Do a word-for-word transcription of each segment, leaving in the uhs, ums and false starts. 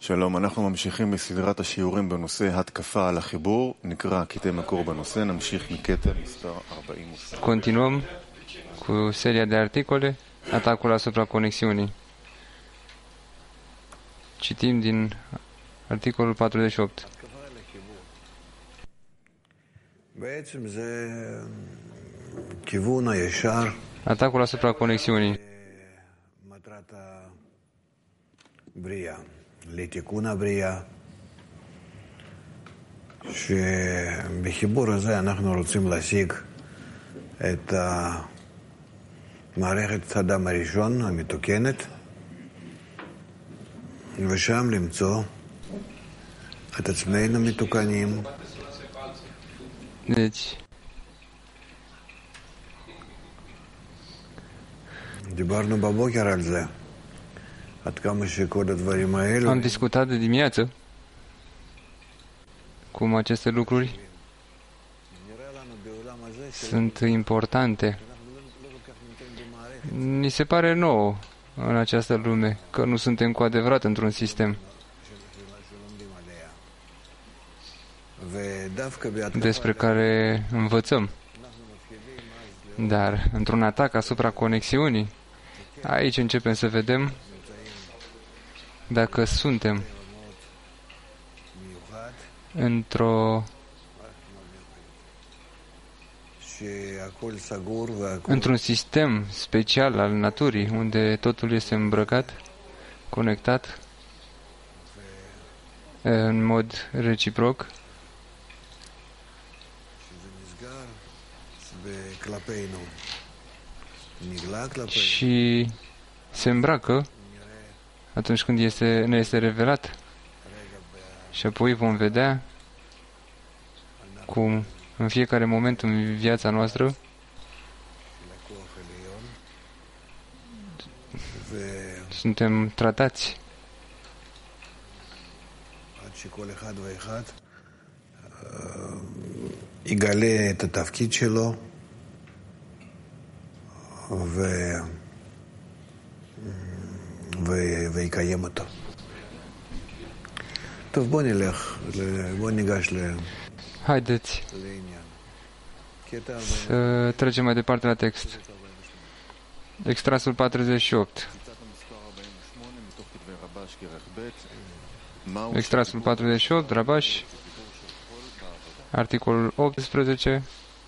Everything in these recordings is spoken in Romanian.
שלום, אנחנו ממשיכים בסדרת השיעורים בנושא התקפה על החיבור. נקרא קטעי מקור בנושא, נמשיך מקטע מספר ארבעים ושתיים. Continuăm cu seria de articole, atacul asupra conexiunii. Citim din articolul patruzeci și opt. Atacul asupra conexiunii. לתיקון הבריאה, שבחיבור הזה אנחנו רוצים להשיג את מערכת האדם הראשון המתוקנת, ושם למצוא את עצמנו מתוקנים. Deci, דיברנו בבוקר על זה. Am discutat de dimineață cum aceste lucruri sunt importante. Ni se pare nouă în această lume că nu suntem cu adevărat într-un sistem. Despre care învățăm. Dar într-un atac asupra conexiunii, aici începem să vedem dacă suntem într-o într-un sistem special al naturii, unde totul este îmbrăcat, conectat, în mod reciproc, și se îmbracă atunci când este, ne este revelat. Și apoi vom vedea cum în fiecare moment în viața noastră suntem tratați יגלה את התפקיד שלו ו ויקיים אותו. טוב, בוא נלך, בוא ניגש ל... Haideți să trecem mai departe la text. Extrasul patruzeci și opt. Extrasul patruzeci și opt, Rabash, articolul optsprezece.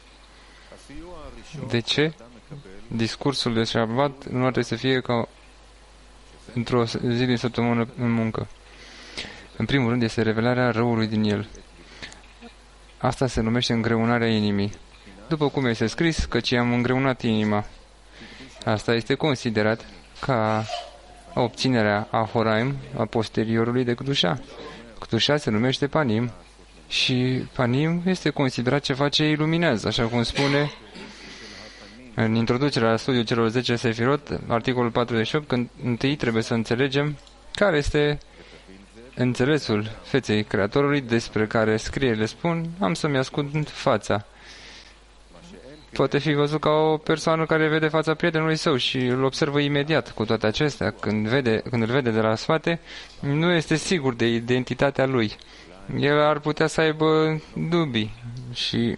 De ce discursul de Shabbat nu ar trebui să fie ca într-o zi din săptămână în muncă? În primul rând este revelarea răului din el. Asta se numește îngreunarea inimii. După cum este scris, căci i-am îngreunat inima. Asta este considerat ca obținerea a Horaim, a posteriorului de Kdusha. Kdusha se numește Panim și Panim este considerat ceva ce iluminează, așa cum spune în introducerea la studiul celor zece Sefirot, articolul patruzeci și opt, când întâi trebuie să înțelegem care este înțelesul feței Creatorului, despre care scrierile spun, am să-mi ascund fața. Poate fi văzut ca o persoană care vede fața prietenului său și îl observă imediat. Cu toate acestea, când, vede, când îl vede de la spate, nu este sigur de identitatea lui. El ar putea să aibă dubii și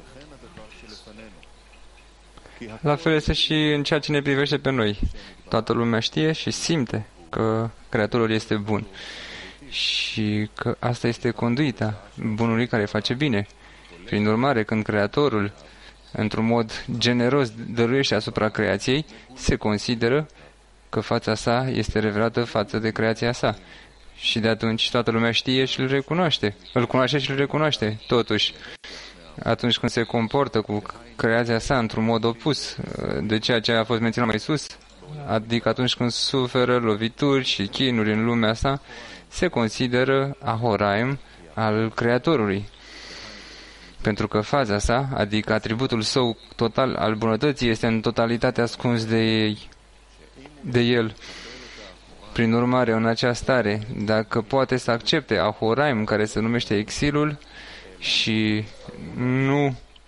la fel este și în ceea ce ne privește pe noi. Toată lumea știe și simte că Creatorul este bun și că asta este conduita bunului care face bine. Prin urmare, când Creatorul într-un mod generos dăruiește asupra creației, se consideră că fața sa este revelată față de creația sa. Și de atunci toată lumea știe și îl recunoaște. Îl cunoaște și îl recunoaște. Totuși, atunci când se comportă cu creația sa într-un mod opus de ceea ce a fost menționat mai sus, adică atunci când suferă lovituri și chinuri în lumea sa, se consideră Ahoraim al Creatorului. Pentru că faza sa, adică atributul său total al bunătății, este în totalitate ascuns de ei, de el. Prin urmare, în această stare, dacă poate să accepte Ahoraim, care se numește exilul, și nu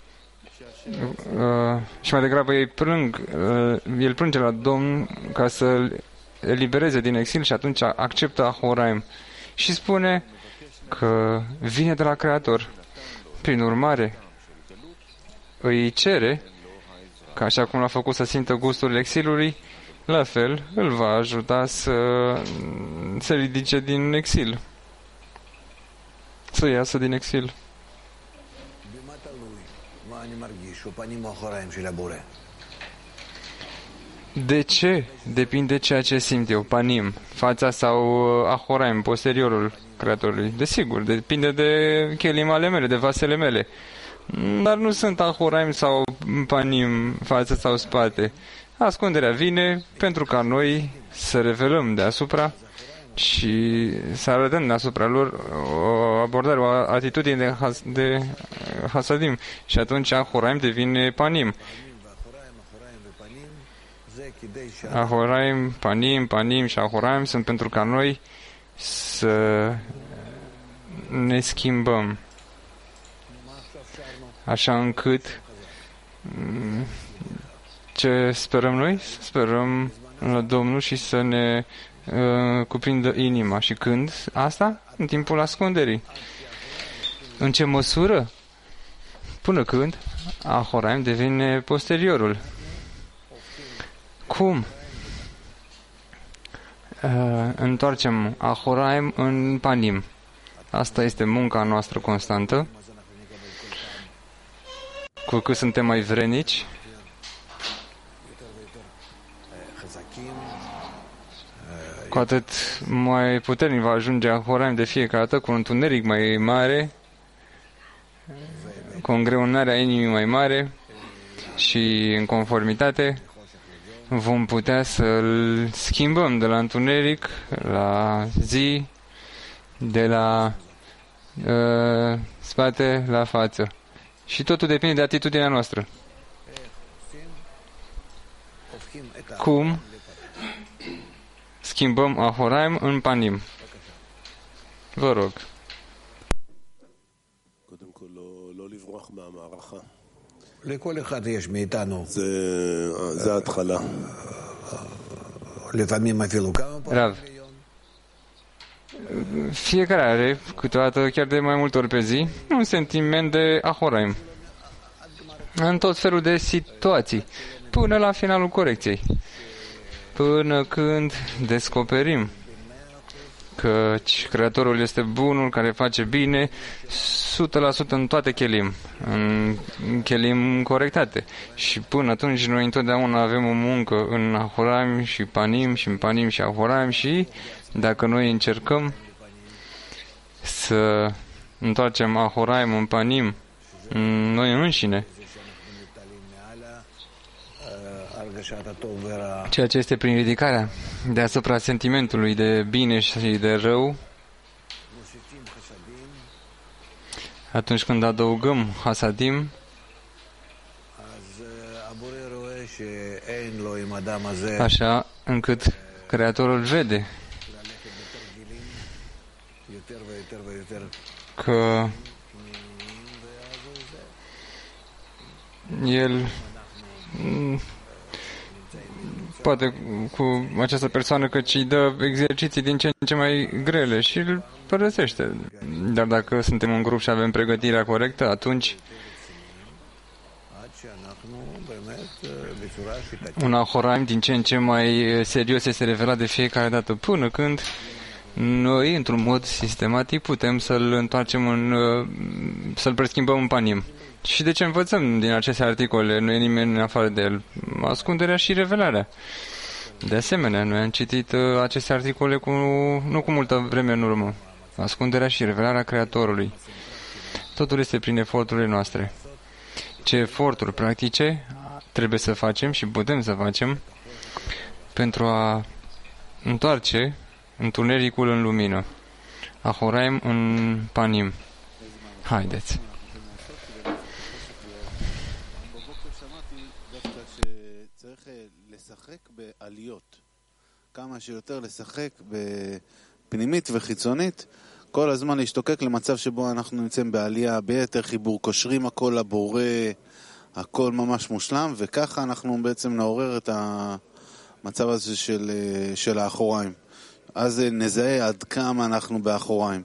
uh, și mai degrabă ei plâng, uh, el plânge la Domn ca să elibereze din exil și atunci acceptă Ahoraim. și spune că vine de la Creator. Prin urmare, îi cere, că așa cum l-a făcut să simtă gustul exilului, la fel îl va ajuta să se ridice din exil, să iasă din exil. De ce depinde ceea ce simt eu, panim, fața sau ahoraim, posteriorul Creatorului? Desigur, depinde de chelim ale mele, de vasele mele. Dar nu sunt ahoraim sau panim, față sau spate. Ascunderea vine pentru ca noi să revelăm deasupra și să arătăm deasupra lor o abordare, o atitudine de, has, de hasadim. Și atunci ahoraim devine panim. Ahoraim, panim, panim și ahoraim sunt pentru ca noi să ne schimbăm. Așa încât ce sperăm noi? Sperăm la Domnul și să ne uh, cuprindă inima. Și când? Asta? În timpul ascunderii. În ce măsură? Până când ahoraim devine posteriorul. Cum? Uh, întoarcem ahoraim în panim. Asta este munca noastră constantă. Cu cât suntem mai vrenici, cu atât mai puternic va ajunge ahoraim de fiecare dată, cu un întuneric mai mare, cu îngreunarea inimii mai mare și în conformitate vom putea să-l schimbăm de la întuneric la zi, de la uh, spate la față. Și totul depinde de atitudinea noastră. Cum schimbăm ahoraim în panim? Vă rog. לכל אחד יש מאיתנו. זה ההתחלה. לפעמים אפילו כמה פעמים. Fiecare are, câteodată chiar de mai multe ori pe zi, un sentiment de ahoraim. În tot felul de situații, până la finalul corecției. Până când descoperim că Creatorul este bunul, care face bine, o sută la sută în toate chelim, în chelim corectate. Și până atunci noi întotdeauna avem o muncă în ahoraim și panim și în panim și ahoraim și dacă noi încercăm să întoarcem ahoraim în panim, în noi înșine, ceea ce este prin ridicarea deasupra sentimentului de bine și de rău, atunci când adăugăm hasadim, așa încât Creatorul vede că el poate cu această persoană că îi dă exerciții din ce în ce mai grele și îl părăsește. Dar dacă suntem un grup și avem pregătirea corectă, atunci un ahoraim din ce în ce mai serios este revelat de fiecare dată, până când noi, într-un mod sistematic, putem să-l întoarcem în, să-l preschimbăm în panim. Și de ce învățăm din aceste articole? Nu e nimeni în afară de el. Ascunderea și revelarea. De asemenea, noi am citit aceste articole cu, nu cu multă vreme în urmă. Ascunderea și revelarea Creatorului. Totul este prin eforturile noastre. Ce eforturi practice trebuie să facem și putem să facem pentru a întoarce întunericul în lumină. Ahoraim în panim. Haideți. כמה שיותר לשחק בפנימית וחיצונית, כל הזמן להשתוקק למצב שבו אנחנו נמצאים בעלייה, ביתר חיבור, קושרים הכל לבורא, הכל ממש מושלם, וככה אנחנו בעצם נעורר את המצב הזה של, של האחוריים, אז נזהה עד כמה אנחנו באחוריים.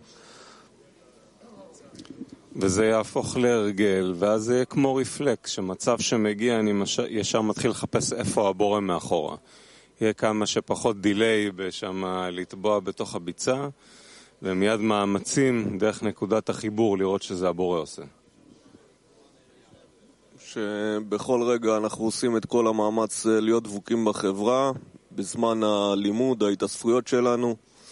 וזה יהפוך להרגל, ואז זה יהיה כמו רפלקס, שמצב שמגיע אני מש... ישר מתחיל לחפש איפה הבורא מאחורה. יהיה כמה שפחות דיליי בשמה לטבוע בתוך הביצה, ומיד מאמצים דרך נקודת החיבור לראות שזה הבורא עושה. שבכל רגע אנחנו עושים את כל המאמץ להיות דבוקים בחברה, בזמן הלימוד, ההתאספויות שלנו.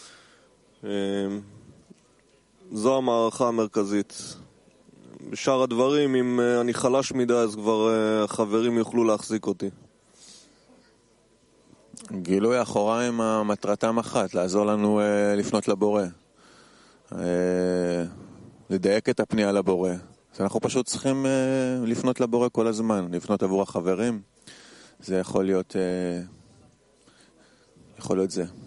זו המערכה המרכזית. בשאר הדברים, אם אני חלש מדי, אז כבר החברים יוכלו להחזיק אותי. גילוי האחוריים מטרתם אחת, לעזור לנו לפנות לבורא. לדייק את הפנייה לבורא. אז אנחנו פשוט צריכים לפנות לבורא כל הזמן, לפנות עבור החברים. זה יכול להיות, יכול להיות זה.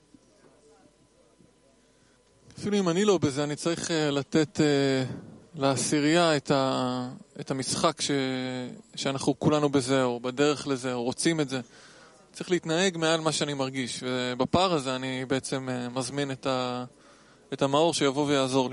אפילו אם אני לא בזה, אני צריך לתת לעשירייה את, ה, את המשחק ש, שאנחנו כולנו בזה, או בדרך לזה, או רוצים את זה. צריך להתנהג מעל מה שאני מרגיש, ובפער הזה אני בעצם מזמין את, ה, את המאור שיבוא ויעזור לי.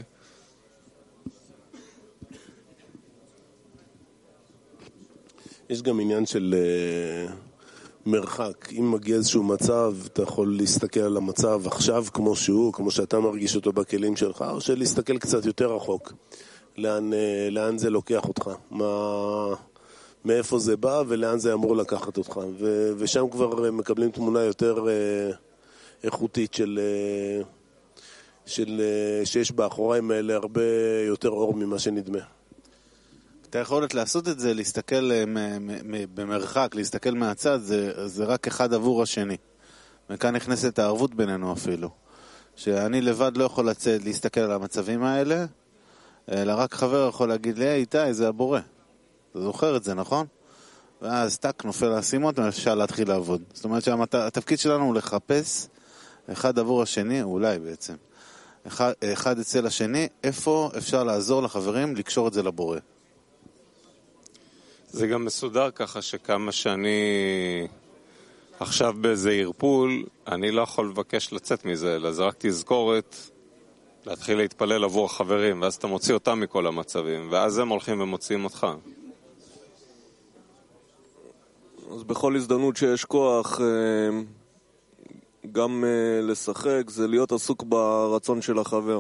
יש גם עניין של uh, מרחק. אם מגיע איזשהו מצב, אתה יכול להסתכל על המצב עכשיו כמו שהוא, כמו שאתה מרגיש אותו בכלים שלך, או שלהסתכל קצת יותר רחוק. לאן, uh, לאן זה לוקח אותך? מה, מאיפה זה בא ולאן זה אמור לקחת אותך? ו, ושם כבר uh, מקבלים תמונה יותר uh, איכותית של, uh, של, uh, שיש באחוריים האלה הרבה יותר אור ממה שנדמה. את היכולת לעשות את זה, להסתכל במרחק, להסתכל מהצד, זה, זה רק אחד עבור השני. וכאן נכנסת הערבות בינינו אפילו. שאני לבד לא יכול לצאת, להסתכל על המצבים האלה, אלא רק חבר יכול להגיד לי, היי איתי, זה הבורא. אתה זוכר את זה, נכון? ואז טק, נופל האסימות, ואפשר להתחיל לעבוד. זאת אומרת שהתפקיד שלנו הוא לחפש אחד עבור השני, אולי בעצם. אחד, אחד אצל השני, איפה אפשר לעזור לחברים לקשור את זה לבורא. זה גם מסודר ככה שכמה שאני עכשיו באיזה ערפול, אני לא יכול לבקש לצאת מזה, אלא זה רק תזכורת להתחיל להתפלל עבור החברים, ואז אתה מוציא אותם מכל המצבים, ואז הם הולכים ומוציאים אותך. אז בכל הזדמנות שיש כוח גם לשחק, זה להיות עסוק ברצון של החבר.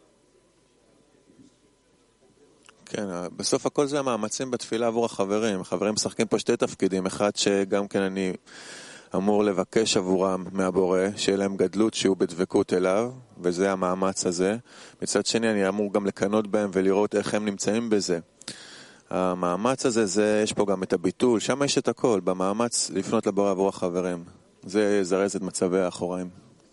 כן, בסוף הכל זה המאמצים בתפילה עבור החברים. החברים משחקים פה שתי תפקידים. אחד שגם כן אני אמור לבקש עבורם מהבורא, שיהיה להם גדלות שהוא בדבקות אליו, וזה המאמץ הזה. מצד שני אני אמור גם לקנות בהם ולראות איך הם נמצאים בזה. המאמץ הזה, זה, יש פה גם את הביטול, שם יש את הכל, במאמץ לפנות לבורא עבור החברים. זה זרז את מצבי האחוריים.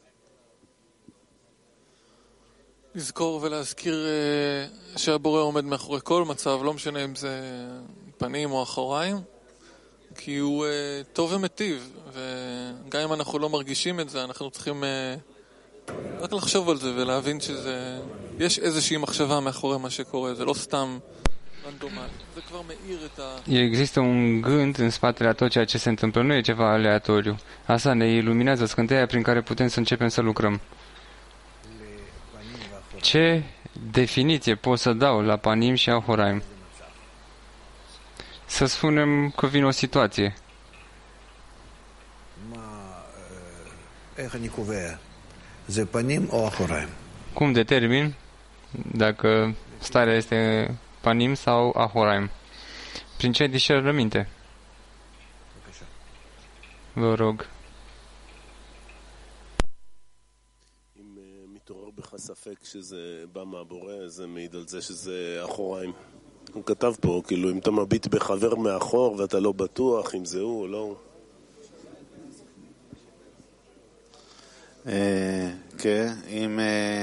לזכור ולהזכיר שהבורא עומד מאחורי כל מצב, לא משנה אם זה פנים או אחוריים, כי הוא טוב ומטיב, וגם אם אנחנו לא מרגישים את זה, אנחנו צריכים רק לחשוב על זה ולהבין שזה, יש איזושהי מחשבה מאחורי מה שקורה, זה לא סתם רנדומלי, זה כבר מאיר את ה... Există un gând în spatele a tot ceea ce se întâmplă, nu e ceva aleatoriu. Asta ne iluminează scânteia prin care putem să începem să lucrăm. Ce definiție pot să dau la Panim și Ahoraim? Să spunem că vine o situație. Cum determin dacă starea este Panim sau Ahoraim? Prin ce discernăminte? Vă rog. בך ספק שזה בא מהבורא, זה מעיד על זה שזה אחוריים. הוא כתב פה, כאילו, אם אתה מביט בחבר מאחור ואתה לא בטוח אם זה הוא או לא. כן, אם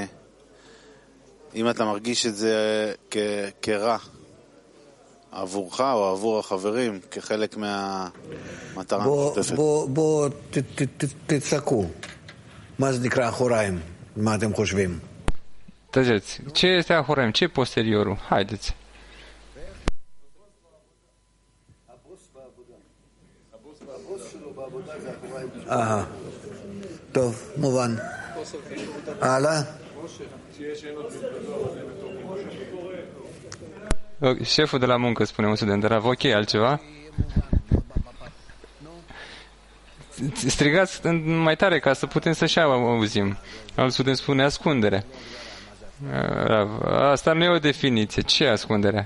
אם אתה מרגיש את זה כרע עבורך או עבור החברים, כחלק מהמטרה המשותפת. בואו תצעקו. מה זה נקרא אחוריים? מה אתם חושבים? Tăgeți, ce este Ahoraim? Ce e posteriorul? Haideți. Aha. טוב, מובן. הלאה. Șeful de la muncă, spune un student, Rav, ok, altceva? Strigați mai tare ca să putem să-și auzim. Alt student spune ascundere. Rav, asta nu e o definiție. Ce e ascunderea?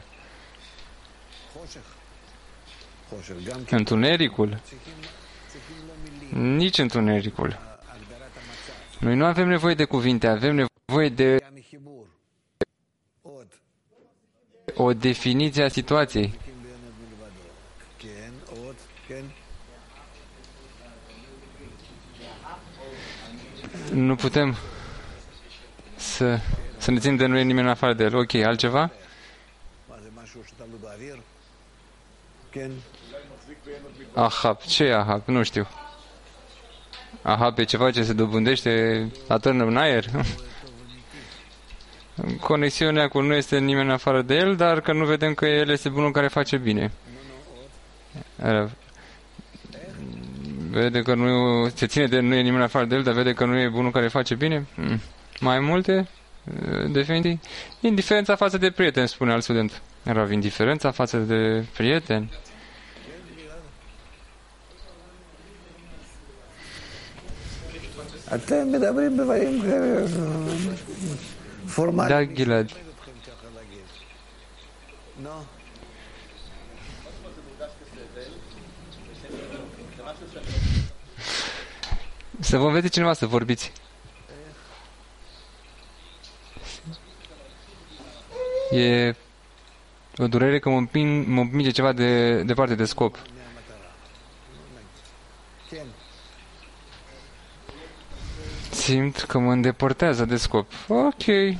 Întunericul? Nici întunericul. Noi nu avem nevoie de cuvinte, avem nevoie de o definiție a situației. Nu putem să, să ne ținem de nu e nimeni în afară de el. Ok, altceva? Ahab. Ce e Ahab? Nu știu. Ahab e ceva ce se dobândește, atârnă în aer? Conexiunea cu nu este nimeni în afară de el, dar că nu vedem că el este bunul care face bine. Vede că nu se ține de nu e nimeni în afară de el, dar vede că nu e bunul care face bine? Mai multe definiții? Indiferența față de prieteni, spune alt student. Rav, indiferența față de prieteni? אתם מדברים דברים פורמליים. Da, Gilad. Să vă înveți cineva să vorbiți. E o durere că mă împing, mă împinge ceva de departe de scop. Simt că mă îndepărtează de scop. Ok.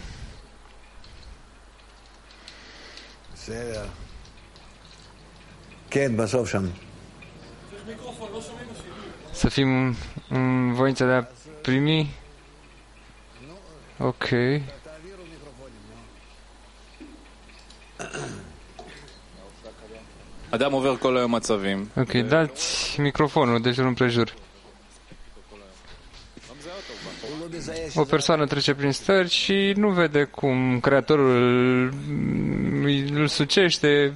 Să fim în voința de a primi. Ok. אדם עובר כל היום מצבים. Ok, dați microfonul de jur împrejur. O persoană trece prin stări și nu vede cum Creatorul îl, îl sucește,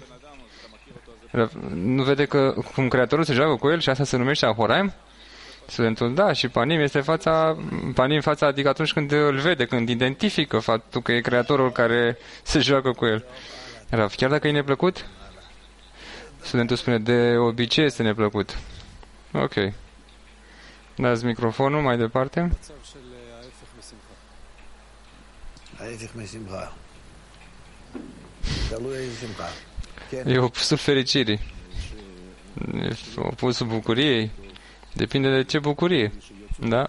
nu vede că cum Creatorul se joacă cu el și asta se numește Ahoraim? Studentul, da, și Panim este fața, Panim fața, adică atunci când îl vede, când identifică faptul că e Creatorul care se joacă cu el. Chiar dacă e neplăcut? Studentul spune, de obicei este neplăcut. Ok. Dați microfonul mai departe. E opusul fericirii. E opusul bucuriei. Depinde de ce bucurie. Da?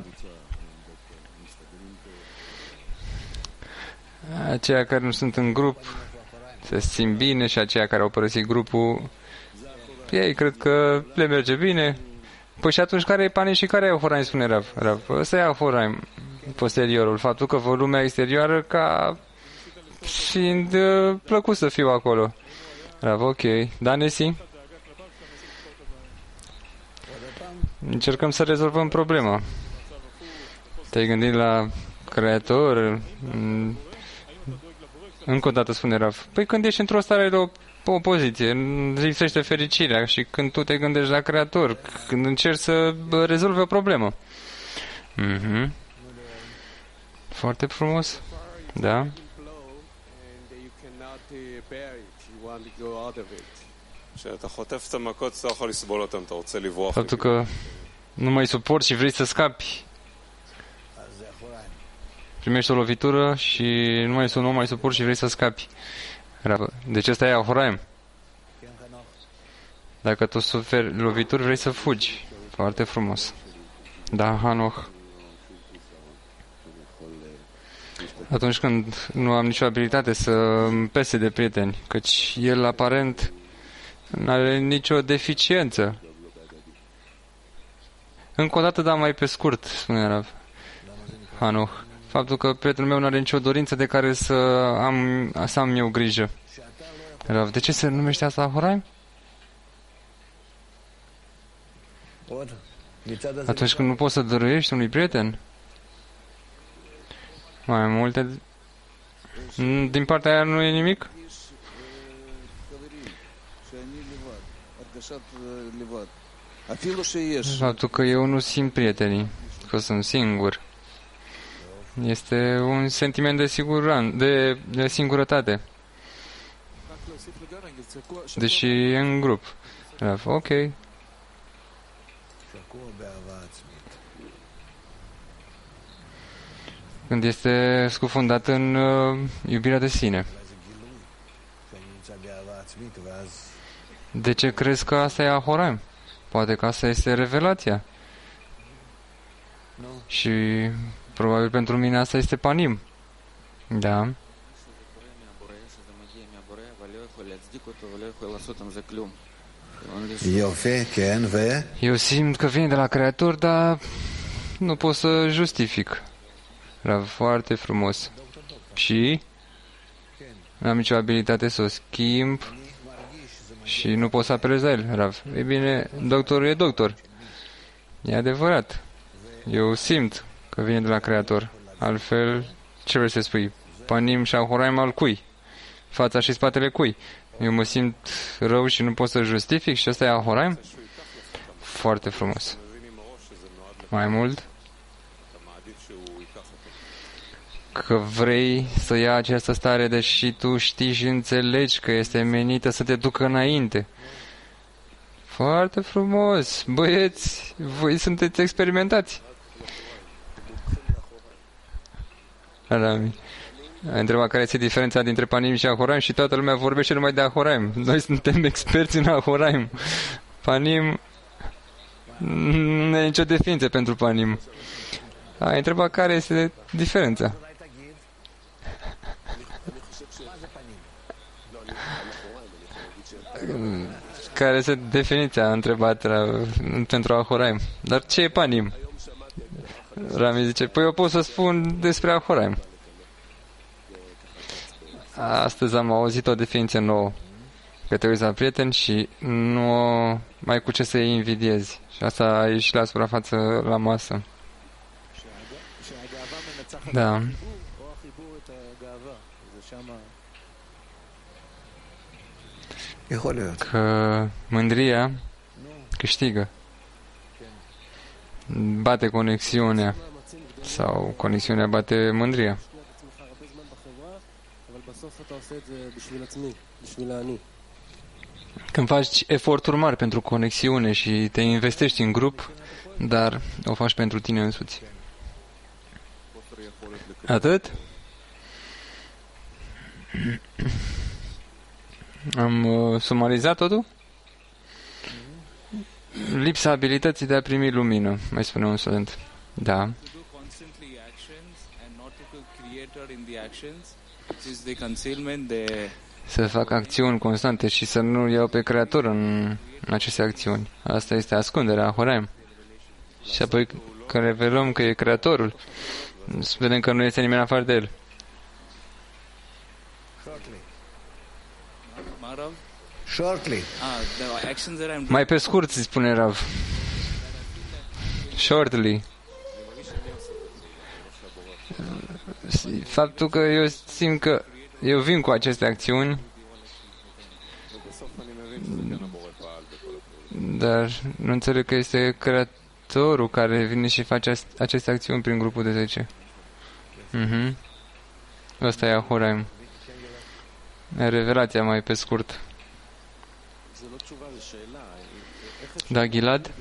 Aceia care nu sunt în grup se simt bine și aceia care au părăsit grupul, ei cred că le merge bine. Păi și atunci care e Panim și care e Ahoraim, spune Rav? Rav, ăsta e Ahoraim, posteriorul. Faptul că văd lumea exterioară ca fiind uh, plăcut să fiu acolo. Rav, ok. Da, Nesi? Încercăm să rezolvăm problema. Te-ai gândit la Creator? Încă o dată spune Rav. Păi când ești într-o stare de opoziție, lipsește fericirea și când tu te gândești la Creator, când încerci să rezolvi o problemă. Mhm. Foarte frumos. Da. Faptul că nu mai suporți și vrei să scapi. Primești o lovitură și nu mai, nu mai suporți și vrei să scapi. Deci ăsta e Ahoraim. Dacă tu suferi lovituri, vrei să fugi. Foarte frumos. Da, Hanoch. Atunci când nu am nicio abilitate să îmi pese de prieteni, căci el aparent nu are nicio deficiență. Încă o dată, dar mai pe scurt, spune Rav Hanoch. Faptul că prietenul meu nu are nicio dorință de care să am, să am eu grijă. Rav, de ce se numește asta Ahoraim? Atunci când nu poți să dăruiești unui prieten? Mai multe? Din partea aia nu e nimic? Faptul că eu nu simt prietenii, că sunt singur. Este un sentiment de, siguran, de, de singurătate. Deși e în grup. Ok. Când este scufundat în uh, iubirea de sine. De ce crezi că asta e Ahoraim? Poate că asta este revelația. Și probabil pentru mine asta este Panim. Da. Eu simt că vine de la Creator, dar nu pot să justific. Era foarte frumos. Și n-am nicio abilitate să o schimb și nu pot să apelez la el, Rav. E bine, doctorul e doctor. E adevărat. Eu simt că vine de la Creator. Altfel, ce vrei să spui? Panim și Ahoraim al cui? Fața și spatele cui? Eu mă simt rău și nu pot să justific și ăsta e Ahoraim? Foarte frumos. Mai mult? Că vrei să ia această stare, deși tu știi și înțelegi că este menită să te ducă înainte. Foarte frumos. Băieți, voi sunteți experimentați. Arami. Ai întrebat care este diferența dintre Panim și Ahoraim și toată lumea vorbește numai de Ahoraim. Noi suntem experți în Ahoraim. Panim, nu e nicio definiție pentru Panim. Ai întrebat care este diferența. Care este definiția, a întrebat pentru Ahoraim. Dar ce e Panim? Rami zice, păi eu pot să spun despre Ahoraim. Astăzi am auzit o definiție nouă. Că te uiți la prieteni și nu mai cu ce să îi invidiezi. Și asta a ieșit la suprafață la masă. Da. Că mândria câștigă. Bate conexiunea. Sau conexiunea bate mândria. Când faci eforturi mari pentru conexiune și te investești în grup, dar o faci pentru tine însuți. Atât? Am uh, sumarizat totul? Lipsa abilității de a primi lumină, mai spune un student. Da. Să fac acțiuni constante și să nu iau pe Creator în, în aceste acțiuni. Asta este ascunderea Ahoraim. Și apoi când revelăm că e Creatorul, vedem că nu este nimeni afară de el. Shortly. Mai pe scurt, îți spune Rav. Shortly. Faptul că eu simt că eu vin cu aceste acțiuni, dar nu înțeleg că este Creatorul care vine și face aceste acțiuni prin grupul de zece. Mhm. Asta e Ahoraim. Revelația mai pe scurt. Da, Gilad?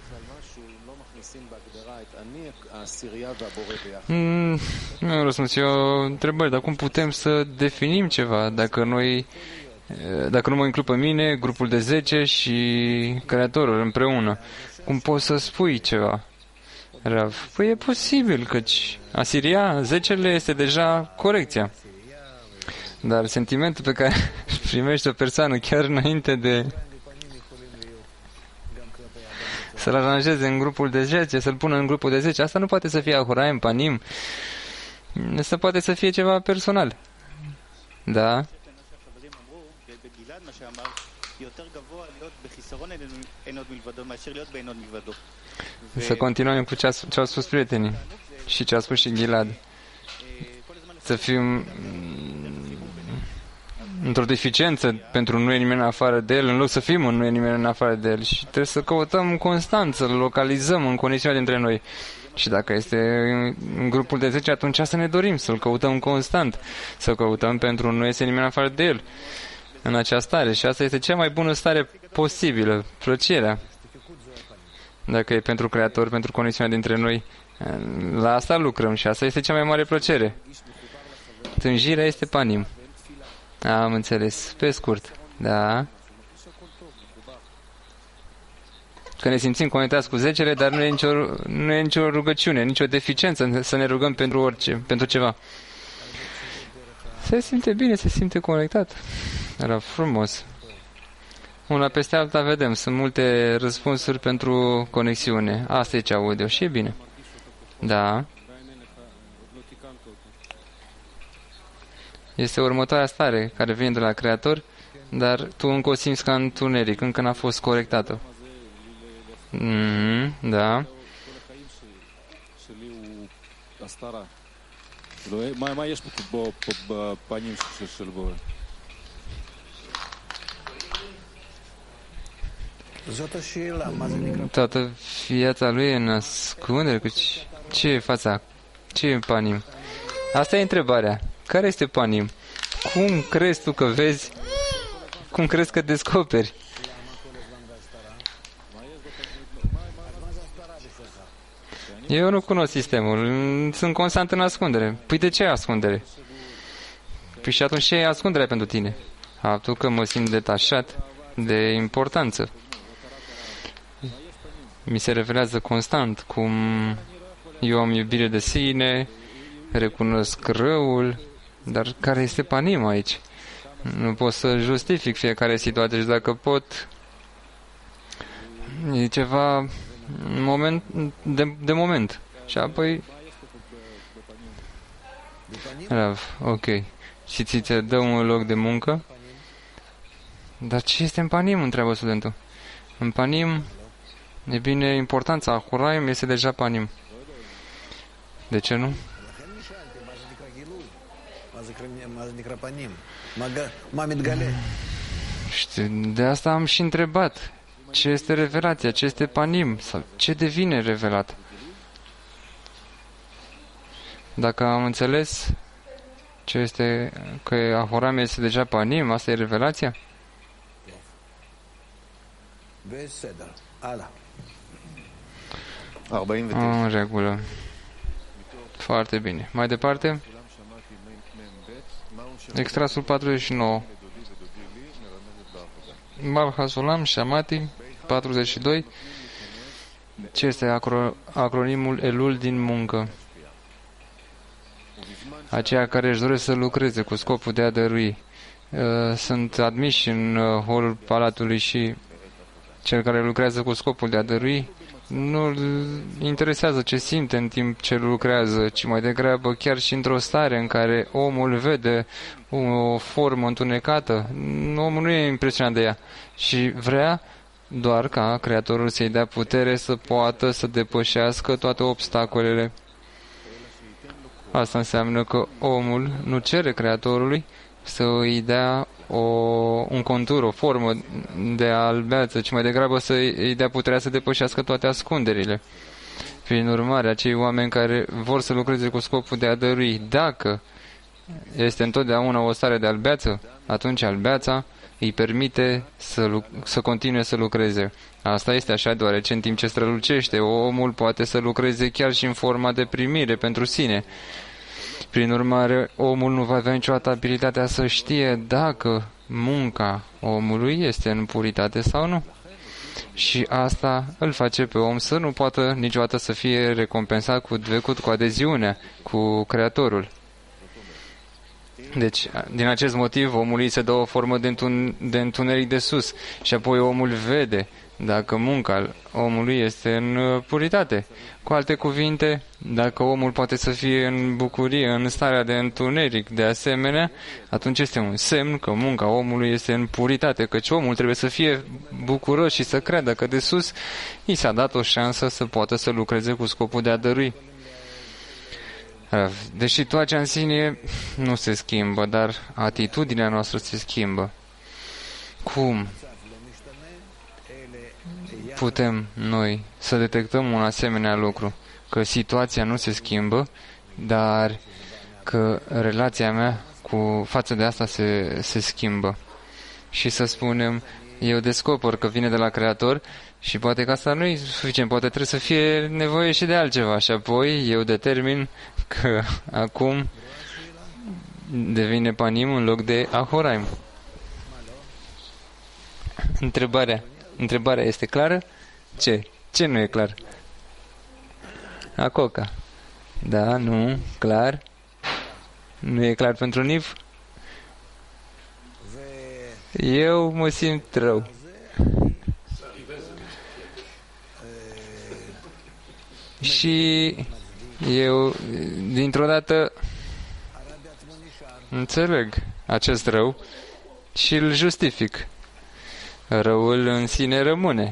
Mm, nu am răspuns eu întrebări, dar cum putem să definim ceva dacă noi, dacă nu mă includ pe mine, grupul de zece și Creatorul împreună? Cum poți să spui ceva? Rav, păi e posibil, căci Asiria, zecele este deja corecția. Dar sentimentul pe care îl primește o persoană chiar înainte de să-l aranjeze în grupul de zece, să-l pună în grupul de zece, asta nu poate să fie Ahoraim, Panim. Asta poate să fie ceva personal. Da? Să continuăm cu ce, a, ce au spus prietenii și ce a spus și Gilad. să fim într-o deficiență pentru nu e nimeni în afară de El, în loc să fim în nu e nimeni în afară de El. Și trebuie să căutăm constant, să-L localizăm în conexiunea dintre noi. Și dacă este în grupul de zece, atunci să ne dorim să-L căutăm constant, să căutăm pentru nu este nimeni în afară de El în acea stare. Și asta este cea mai bună stare posibilă, plăcerea. Dacă e pentru Creator, pentru conexiunea dintre noi, la asta lucrăm și asta este cea mai mare plăcere. Tânjirea este panim. Am înțeles. Pe scurt. Da. Că ne simțim conectați cu zecele, dar nu e nicio, nu e nicio rugăciune, nicio deficiență să ne rugăm pentru orice, pentru ceva. Se simte bine, se simte conectat. Era frumos. Una peste alta vedem. Sunt multe răspunsuri pentru conexiune. Asta e ce aud eu și e bine. Da. Este următoarea stare care vine de la Creator, dar tu încă o simți ca întuneric, încă n-a fost corectată. Mm-hmm, da. Toată viața lui e în ascundere. Ce e fața? Ce e panim? Asta e întrebarea. Care este panim? Cum crezi tu că vezi? Cum crezi că descoperi? Eu nu cunosc sistemul. Sunt constant în ascundere. Păi de ce ascundere? Păi și atunci ce e ascunderea pentru tine? Faptul că mă simt detașat de importanță. Mi se revelează constant cum eu am iubire de sine, recunosc răul, dar care este panim aici? Nu pot să justific fiecare situație și dacă pot, e ceva moment, de, de moment. Și apoi Rav, ok. Și ți te dă un loc de muncă? Dar ce este în panim? Întreabă studentul. În panim, e bine, importanța Ahuraim este deja panim. De ce nu? Știu, de asta am și întrebat. Ce este revelația? Ce este panim? Sau ce devine revelat? Dacă am înțeles ce este, că Ahoram este deja panim, asta e revelația? În regulă. Foarte bine. Mai departe, extrasul patruzeci și nouă. Malhasulam Shamati patruzeci și doi. Ce este acro- acronimul Elul din muncă? Aceia care își doresc să lucreze cu scopul de a dărui. Sunt admiși în holul palatului și cel care lucrează cu scopul de a dărui nu interesează ce simte în timp ce lucrează, ci mai degrabă chiar și într-o stare în care omul vede o formă întunecată, omul nu e impresionat de ea și vrea doar ca Creatorul să-i dea putere să poată să depășească toate obstacolele. Asta înseamnă că omul nu cere Creatorului să îi dea o, un contur, o formă de albeață, ci mai degrabă să îi dea puterea să depășească toate ascunderile. Prin urmare, acei oameni care vor să lucreze cu scopul de a dărui, dacă este întotdeauna o stare de albeață, atunci albeața îi permite să, să continue să lucreze. Asta este așa deoarece în timp ce strălucește, omul poate să lucreze chiar și în forma de primire pentru sine. Prin urmare, omul nu va avea niciodată abilitatea să știe dacă munca omului este în puritate sau nu. Și asta îl face pe om să nu poată niciodată să fie recompensat cu dvecut, cu adeziunea, cu Creatorul. Deci, din acest motiv, omului se dă o formă de, întun- de întuneric de sus și apoi omul vede dacă munca omului este în puritate. Cu alte cuvinte, dacă omul poate să fie în bucurie, în starea de întuneric, de asemenea, atunci este un semn că munca omului este în puritate, căci omul trebuie să fie bucuros și să creadă că de sus i s-a dat o șansă să poată să lucreze cu scopul de a dărui. Deci situația în sine nu se schimbă, dar atitudinea noastră se schimbă. Cum putem noi să detectăm un asemenea lucru? Că situația nu se schimbă, dar că relația mea cu față de asta se, se schimbă. Și să spunem, eu descoper că vine de la Creator și poate că asta nu e suficient, poate trebuie să fie nevoie și de altceva. Și apoi eu determin că acum devine panim în loc de Ahoraim. Întrebarea. Întrebarea este clară? Ce? Ce nu e clar? Acoca. Da, nu, clar. Nu e clar pentru Niv? Eu mă simt rău. Și eu, dintr-o dată, înțeleg acest rău și îl justific. Răul în sine rămâne.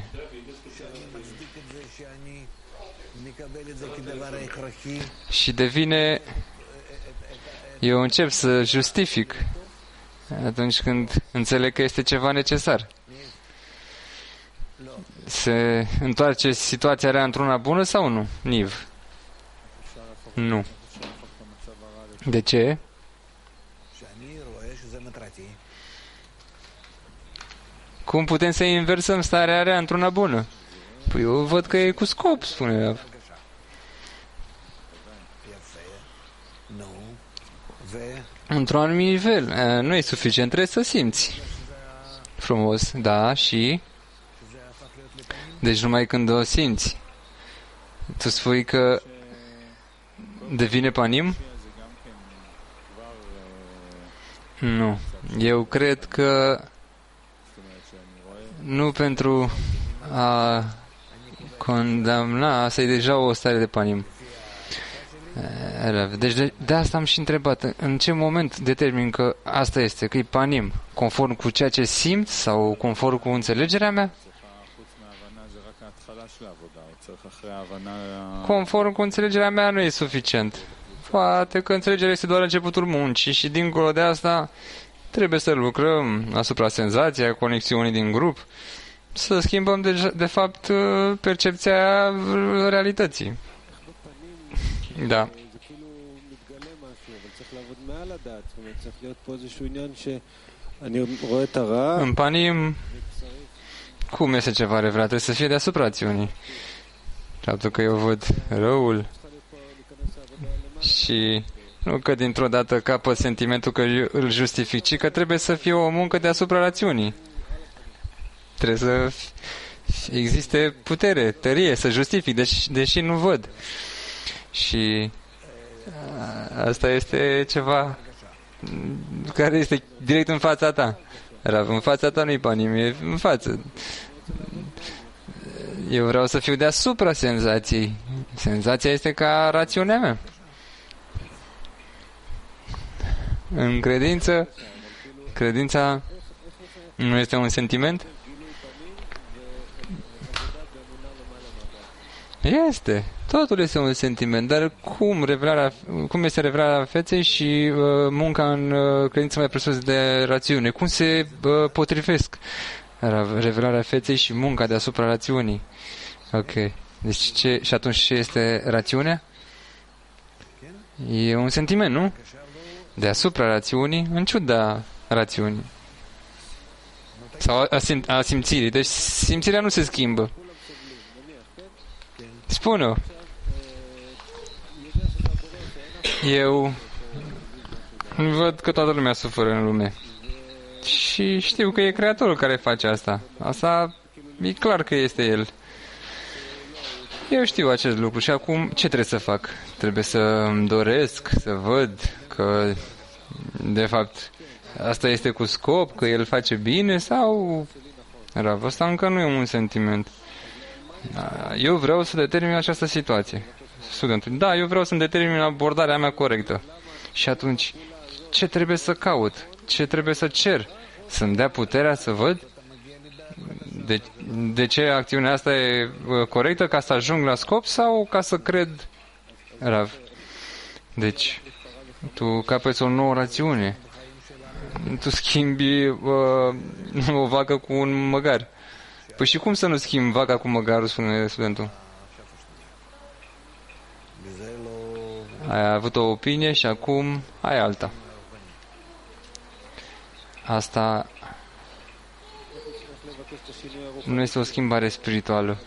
Și devine... Eu încep să justific atunci când înțeleg că este ceva necesar. Se întoarce situația rea într-una bună sau nu? Niv. Nu. De ce? Cum putem să inversăm starea rea într-una bună? Păi eu văd că e cu scop, spune Rav. Într-un anumit nivel. Nu e suficient, trebuie să simți. Frumos, da, și... Deci numai când o simți. Tu spui că devine panim? Nu. Eu cred că nu pentru a condamna, asta e deja o stare de panim. Deci de, de asta am și întrebat. În ce moment determin că asta este, că e panim? Conform cu ceea ce simt sau conform cu înțelegerea mea? Conform cu înțelegerea mea nu e suficient. Poate că înțelegerea este doar începutul muncii și dincolo de asta trebuie să lucrăm asupra senzației, conexiunii din grup, să schimbăm de, de fapt percepția realității. Da. În panim, cum este ceva revelat? Trebuie să fie deasupra acțiunii. Faptul că eu văd răul și nu că dintr-o dată capăt sentimentul că îl justific, ci că trebuie să fie o muncă deasupra rațiunii. Trebuie să existe putere, tărie, să justific, deși, deși nu văd. Și asta este ceva care este direct în fața ta. În fața ta nu-i panim, e în față. Eu vreau să fiu deasupra senzației. Senzația este ca rațiunea mea. În credință, credința nu este un sentiment? Este. Totul este un sentiment, dar cum, revelarea, cum este revelarea feței și uh, munca în uh, credință mai presus de rațiune? Cum se uh, potrivesc revelarea feței și munca deasupra rațiunii? Ok. Deci ce, și atunci ce este rațiunea? E un sentiment, nu? Deasupra rațiunii, în ciuda rațiunii. Sau a, sim, a simțirii. Deci simțirea nu se schimbă. Spune-o. Eu văd că toată lumea suferă în lume. Și știu că e Creatorul care face asta. Asta e clar că este El. Eu știu acest lucru și acum ce trebuie să fac? Trebuie să îmi doresc, să văd că de fapt asta este cu scop, că El face bine sau... Rav, asta încă nu e un sentiment. Eu vreau să determin această situație. Studentul, da, eu vreau să-mi determin abordarea mea corectă. Și atunci, ce trebuie să caut? Ce trebuie să cer? Să-mi dea puterea să văd? De, de ce acțiunea asta e corectă? Ca să ajung la scop sau ca să cred? Rav, Deci, tu capeți o nouă rațiune. Tu schimbi uh, o vacă cu un măgar. Păi și cum să nu schimbi vaca cu măgarul, spune studentul? Ai avut o opinie și acum ai alta. Asta nu este o schimbare spirituală.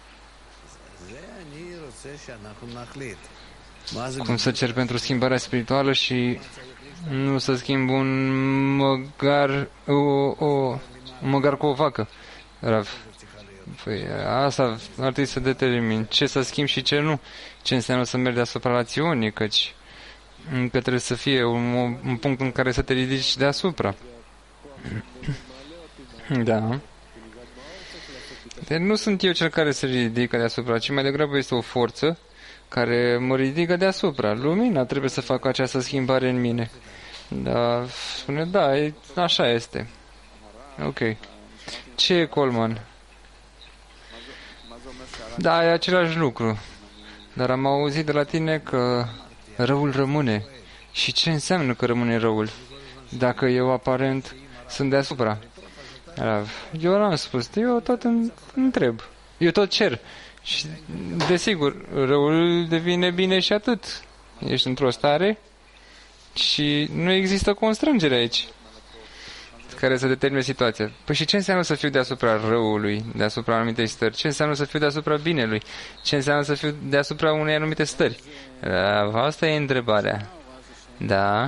Cum să cer pentru schimbarea spirituală și nu să schimb un măgar, o, o, un măgar cu o vacă? Rav. Păi asta ar trebui să determin ce să schimb și ce nu. Ce înseamnă să mergi deasupra rațiunii, căci încă trebuie să fie un, un punct în care să te ridici deasupra. Da. Deci nu sunt eu cel care se ridică deasupra, ci mai degrabă este o forță care mă ridică deasupra. Lumina trebuie să facă această schimbare în mine. Da, spune, da, e, așa este. Ok. Ce e, Coleman? Da, e același lucru. Dar am auzit de la tine că răul rămâne. Și ce înseamnă că rămâne răul? Dacă eu aparent sunt deasupra. Eu n-am spus, eu tot întreb. Eu tot cer. Și desigur, răul devine bine și atât. Ești într-o stare și nu există constrângere aici care să determine situația. Păi și ce înseamnă să fiu deasupra răului, deasupra anumitei stări? Ce înseamnă să fiu deasupra binelui? Ce înseamnă să fiu deasupra unei anumite stări? Asta e întrebarea. Da.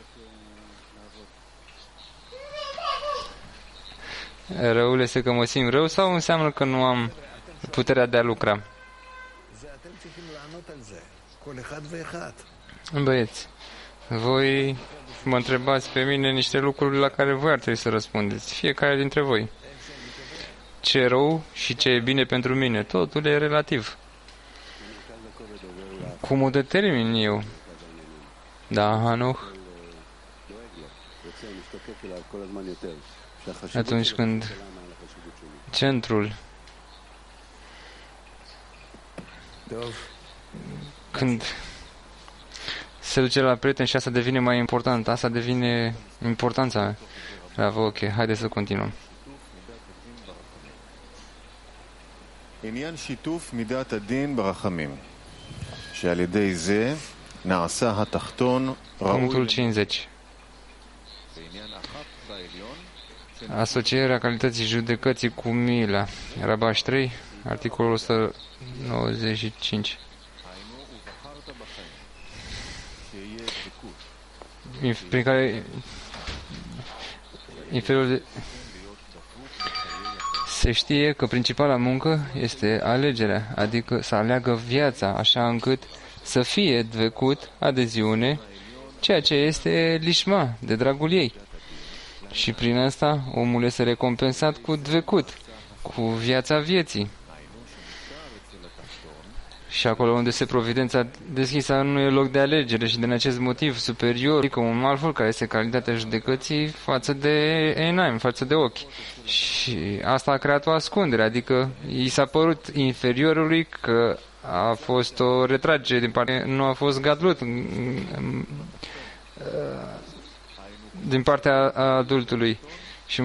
Răul este că mă simt rău sau înseamnă că nu am puterea de a lucra? Băieți, voi mă întrebați pe mine niște lucruri la care voi ar trebui să răspundeți. Fiecare dintre voi. Ce e rău și ce e bine pentru mine? Totul e relativ. Cum o determin eu? Da, Hanoch? Atunci când centrul când se duce la prieten și asta devine mai important, asta devine importanța mea. Bravo, ok, haideți să continuăm. עניין שיתוף מידת הדין ברחמים, שעל ידי זה נעשה התחתון Punctul cincizeci. Asocierea calității judecății cu mila. Rabaș trei, articolul o sută nouăzeci și cinci. Prin care inferiorul de... se știe că principala muncă este alegerea, adică să aleagă viața așa încât să fie dvecut, adeziune, ceea ce este lișma, de dragul ei. Și prin asta omul este recompensat cu dvecut, cu viața vieții. Și acolo unde se providența deschisă nu e loc de alegere și din acest motiv superior, adică un malfur care este calitatea judecății față de enaim, față de ochi. Și asta a creat o ascundere, adică i s-a părut inferiorului că a fost o retragere din partea, nu a fost gadlut din partea adultului. Și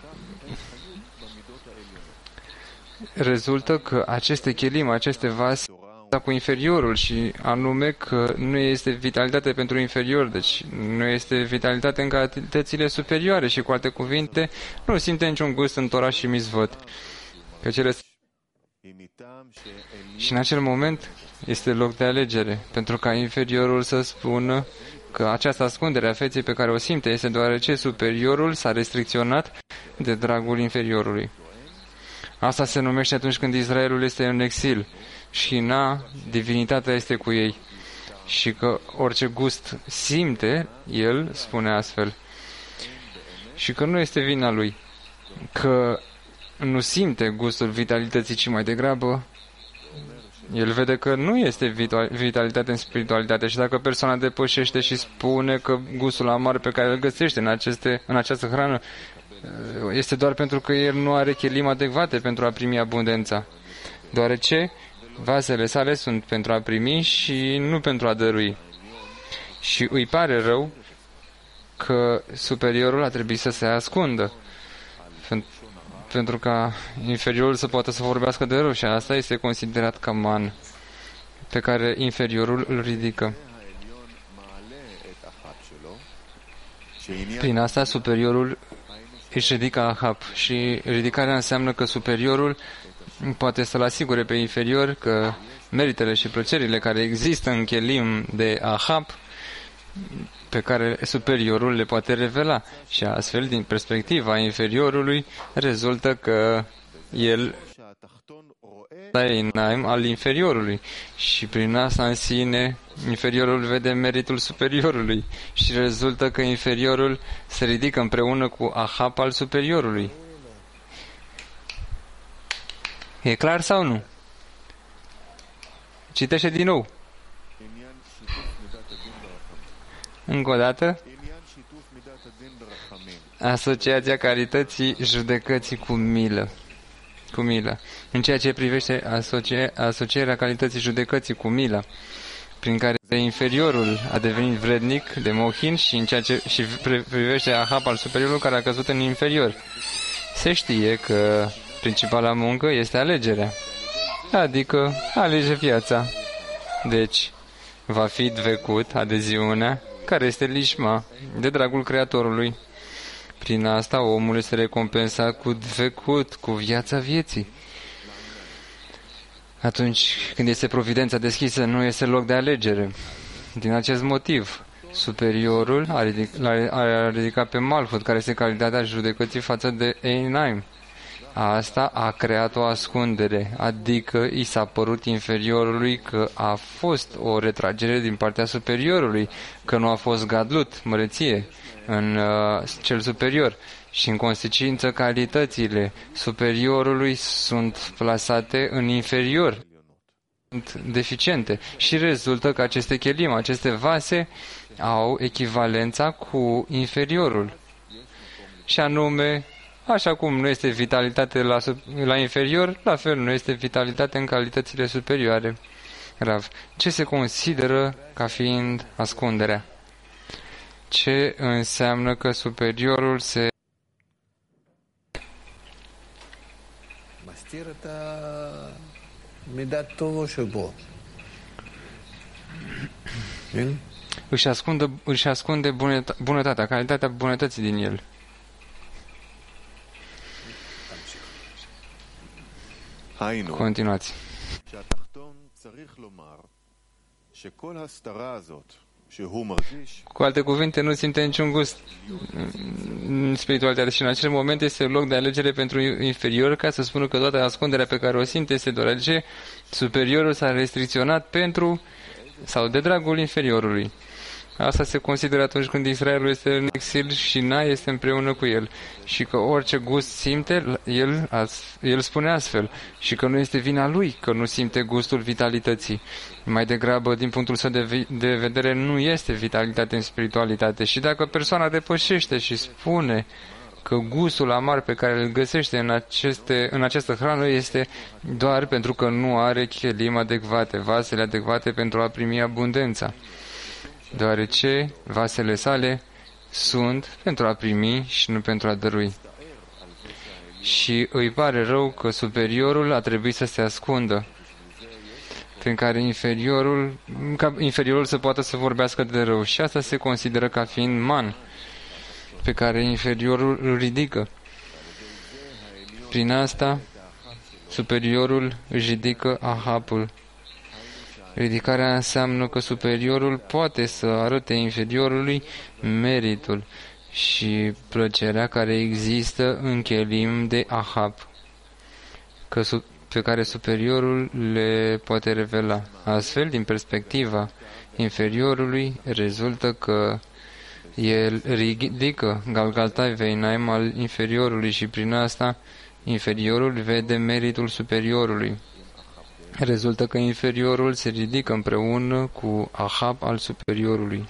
rezultă că aceste chelim, aceste vase cu inferiorul și anume că nu este vitalitate pentru inferior, deci nu este vitalitate în calitățile superioare și cu alte cuvinte nu simte niciun gust în Torah și Mitzvot. Că cele... Și în acel moment este loc de alegere, pentru ca inferiorul să spună că această ascundere a feței pe care o simte este deoarece superiorul s-a restricționat de dragul inferiorului. Asta se numește atunci când Israelul este în exil și na, divinitatea este cu ei. Și că orice gust simte, el spune astfel. Și că nu este vina lui. Că nu simte gustul vitalității, ci mai degrabă el vede că nu este vitalitate în spiritualitate și dacă persoana depășește și spune că gustul amar pe care îl găsește în, aceste, în această hrană este doar pentru că el nu are chelim adecvate pentru a primi abundența, deoarece vasele sale sunt pentru a primi și nu pentru a dărui. și îi pare rău că superiorul a trebuit să se ascundă pentru ca inferiorul să poată să vorbească de rău și asta este considerat ca man pe care inferiorul îl ridică. Prin asta superiorul își ridică Ahab și ridicarea înseamnă că superiorul poate să-l asigure pe inferior că meritele și plăcerile care există în chelim de Ahab pe care superiorul le poate revela și astfel, din perspectiva inferiorului, rezultă că el Einaim al inferiorului și prin asta în sine inferiorul vede meritul superiorului și rezultă că inferiorul se ridică împreună cu Ahab al superiorului. E clar sau nu? Citește din nou. Încă o dată. Asociația calității judecății cu milă. Cu milă. În ceea ce privește asocie, asocierea calității judecății cu milă, prin care inferiorul a devenit vrednic de mohin și în ceea ce și privește Ahab al superiorului care a căzut în inferior. Se știe că principala muncă este alegerea, adică alege viața. Deci, va fi dvecut adeziunea, care este lișma, de dragul Creatorului. Prin asta omul este recompensat cu dvecut, cu viața vieții. Atunci când este providența deschisă, nu este loc de alegere. Din acest motiv, superiorul a ridicat, a ridicat pe Malhut, care este calitatea judecății față de Einaim. Asta a creat o ascundere, adică i s-a părut inferiorului că a fost o retragere din partea superiorului, că nu a fost gadlut, măreție, în uh, cel superior. Și în consecință calitățile superiorului sunt plasate în inferior, sunt deficiente și rezultă că aceste chelim, aceste vase au echivalența cu inferiorul. Și anume, așa cum nu este vitalitate la, la inferior, la fel nu este vitalitate în calitățile superioare. Rav, ce se consideră ca fiind ascunderea? Ce înseamnă că superiorul se își ascunde, își ascunde bunătatea, calitatea bunătății din el. Continuați. Cu alte cuvinte, nu simte niciun gust în spiritualitate și în acel moment este loc de alegere pentru inferior ca să spună că toată ascunderea pe care o simte este deoarece superiorul s-a restricționat pentru sau de dragul inferiorului. Asta se consideră atunci când Israelul este în exil și Na este împreună cu el. Și că orice gust simte, el, el spune astfel. Și că nu este vina lui că nu simte gustul vitalității. Mai degrabă, din punctul său de, de vedere, nu este vitalitate în spiritualitate. Și dacă persoana depășește și spune că gustul amar pe care îl găsește în, aceste, în această hrană este doar pentru că nu are chelim adecvate, vasele adecvate pentru a primi abundența, deoarece vasele sale sunt pentru a primi și nu pentru a dărui. Și îi pare rău că superiorul a trebuit să se ascundă, prin care inferiorul, ca inferiorul să poată să vorbească de rău. Și asta se consideră ca fiind man, pe care inferiorul îl ridică. Prin asta, superiorul își ridică Ahabul. Ridicarea înseamnă că superiorul poate să arate inferiorului meritul și plăcerea care există în chelim de Ahab, că pe care superiorul le poate revela. Astfel, din perspectiva inferiorului, rezultă că el ridică Galgaltai Veinaim al inferiorului și prin asta inferiorul vede meritul superiorului. Rezultă că inferiorul se ridică împreună cu Ahab al superiorului.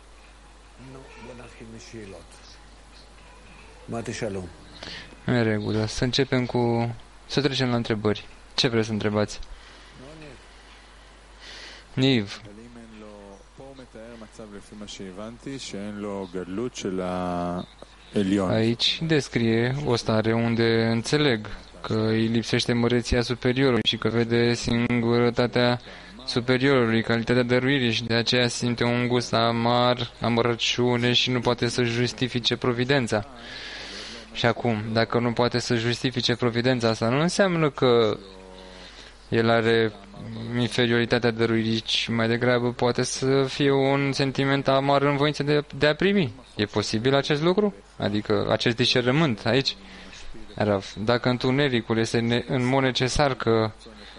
În regulă. Să începem cu... Să trecem la întrebări. Ce vreți să întrebați? Niv. Aici descrie o stare unde înțeleg că îi lipsește măreția superiorului și că vede singurătatea superiorului, calitatea dăruirii și de aceea simte un gust amar, amărăciune și nu poate să justifice providența. Și acum, dacă nu poate să justifice providența asta, nu înseamnă că el are inferioritatea dăruirii, ci mai degrabă poate să fie un sentiment amar în voință de, de a primi. E posibil acest lucru? Adică acest discernământ aici? Dacă întunericul este ne, în mod necesar că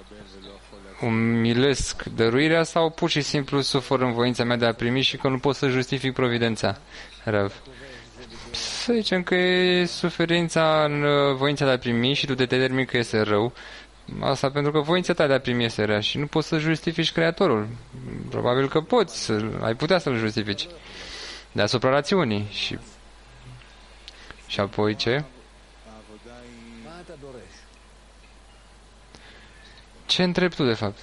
umilesc dăruirea sau pur și simplu sufer în voința mea de a primi și că nu pot să justific providența? Rav. Să zicem că e suferința în voința de a primi și tu te determini că este rău. Asta pentru că voința ta de a primi este rea și nu poți să justifici Creatorul. Probabil că poți, să, ai putea să-l justifici. Deasupra rațiunii. Și, și apoi ce? Ce întrebi tu, de fapt?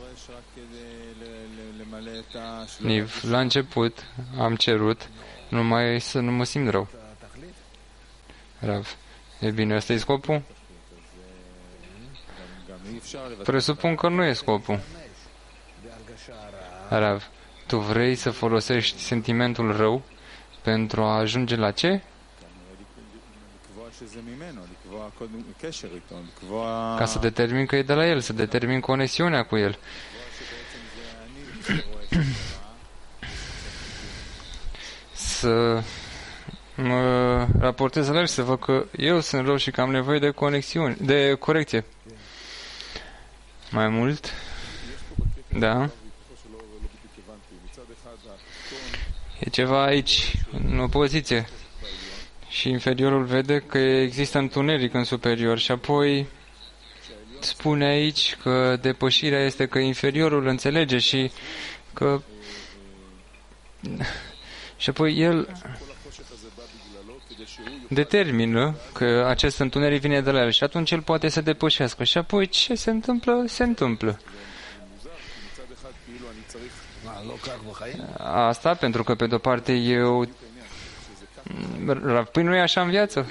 Niv, la început am cerut numai să nu mă simt rău. Rav. E bine, ăsta e scopul? Presupun că nu e scopul. Rav, tu vrei să folosești sentimentul rău pentru a ajunge la ce? Ca să determin că e de la el, să determin conexiunea cu el. Să mă raportez la el și să văd că eu sunt rău și că am nevoie de conexiune, de corecție. Mai mult? Da? E ceva aici, în opoziție. Și inferiorul vede că există întuneric în superior și apoi spune aici că depășirea este că inferiorul înțelege și că și apoi el determină că acest întuneric vine de la el și atunci el poate să depășească. Și apoi ce se întâmplă? Se întâmplă. Asta pentru că pe de-o parte eu păi nu e așa în viață?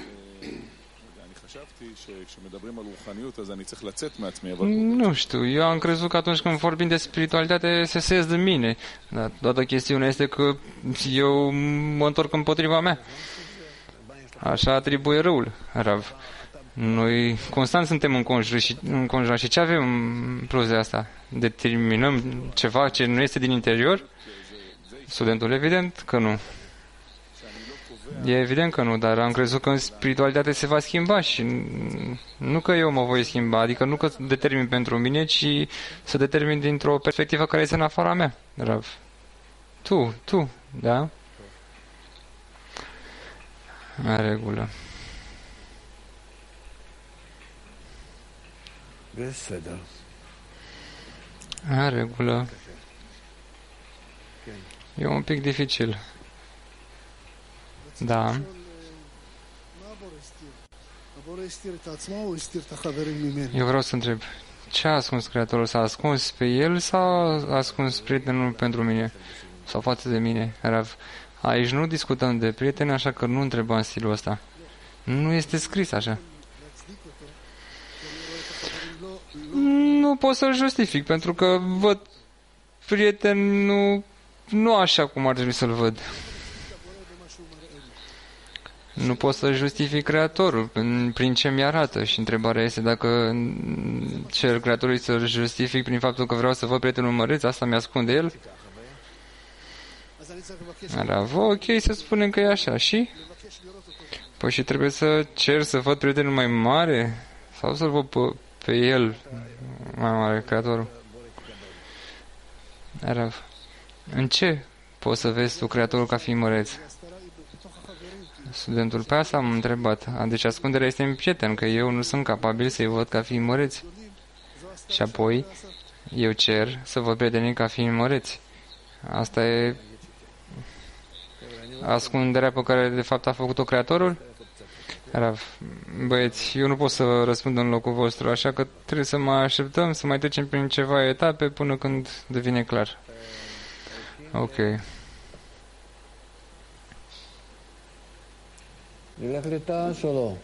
Nu știu, eu am crezut că atunci când vorbim de spiritualitate se se ies de mine. Dar toată chestiunea este că eu mă întorc împotriva mea. Așa atribuie răul, Rav. Noi constant suntem înconjurați și, înconjurați și ce avem în plus de asta? Determinăm ceva ce nu este din interior? Studentul, evident că nu. E evident că nu, dar am crezut că în spiritualitate se va schimba și nu că eu mă voi schimba, adică nu că determin pentru mine, ci să determin dintr-o perspectivă care este în afara mea, Rav. Tu, tu, da? În regulă. În regulă. E un pic dificil. Da. Eu vreau să întreb, ce a ascuns Creatorul? S-a ascuns pe el sau a ascuns prietenul pentru mine? Sau față de mine? Rav. Aici nu discutăm de prieteni, așa că nu întrebăm în stilul ăsta. Nu este scris așa. Nu pot să-l justific, pentru că văd prieten nu, nu așa cum ar trebui să-l văd. Nu pot să justific Creatorul prin ce mi-arată și întrebarea este dacă cer Creatorului să-l justific prin faptul că vreau să văd prietenul măreț, asta mi-ascunde el? Era ok să spunem că e așa și? Păi și trebuie să cer să văd prietenul mai mare sau să-l văd pe, pe el mai mare, Creatorul? Era în ce poți să vezi tu Creatorul ca fiind măreț? Studentul, pe asta am întrebat. Deci ascunderea este în prieten, că eu nu sunt capabil să-i văd ca fiind măreți. Și apoi eu cer să văd prietenii ca fiind măreți. Asta e ascunderea pe care de fapt a făcut-o Creatorul? Rav, băieți, eu nu pot să răspund în locul vostru, așa că trebuie să mai așteptăm, să mai trecem prin ceva etape până când devine clar. Ok. נלך לתעש או לא?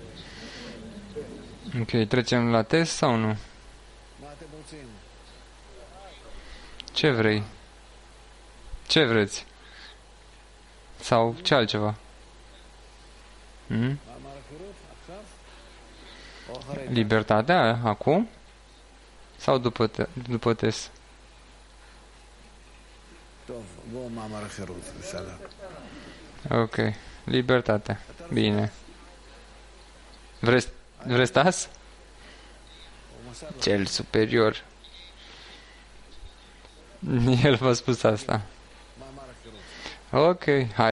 Ok, trecem la test sau nu? מה אתם רוצים? Ce vrei? Ce vreți? Sau ce altceva? Hmm? מה אמר החירות? עכשיו? או אחרי? Libertatea acum? Sau după, te- după test? טוב, בואו מאמר החירות, בסדר. Ok, libertatea. Bine. Vreți, vreți tas? Cel superior. El v-a spus asta. Ok, hai.